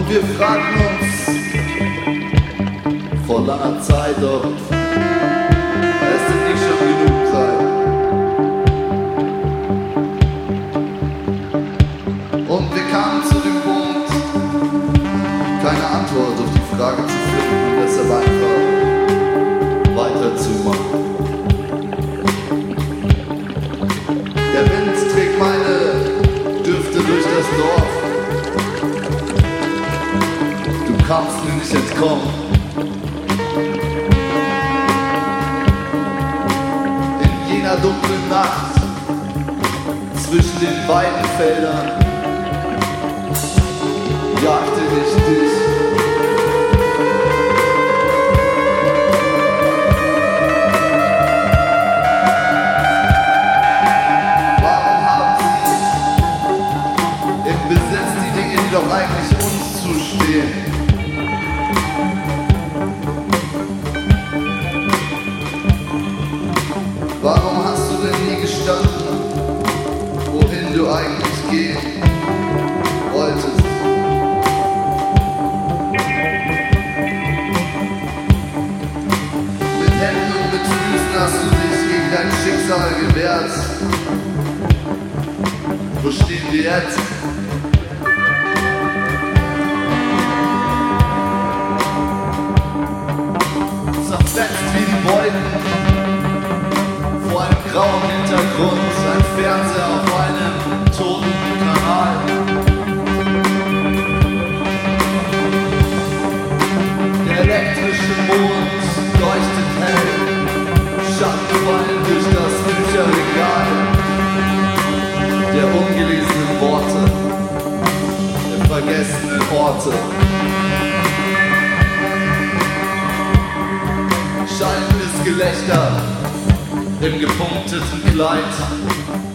Wir fragen uns vor langer Zeit, ob es denn nicht schon genug sei. Und wir kamen zu dem Punkt, keine Antwort auf die Frage zu finden und deshalb einfach weiterzumachen. Der Wind trägt meine Düfte durch das Dorf. Du kannst mir nicht entkommen. In jener dunklen Nacht zwischen den Weidenfeldern jagte ich dich. Warum haben sie im Besitz die Dinge, die doch eigentlich uns zustehen? Warum hast du denn nie gestanden, wohin du eigentlich gehen wolltest? Mit Händen und mit Füßen hast du dich gegen dein Schicksal gewehrt. Wo stehen wir jetzt? Zerfetzt wie die Wolken vor einem grauen Hintergrund, ein Fernseher auf einem toten Kanal. Der elektrische Mond leuchtet hell, Schatten fallen durch das Bücherregal der ungelesenen Worte, der vergessenen Orte. Schallendes Gelächter im gepunkteten Kleid.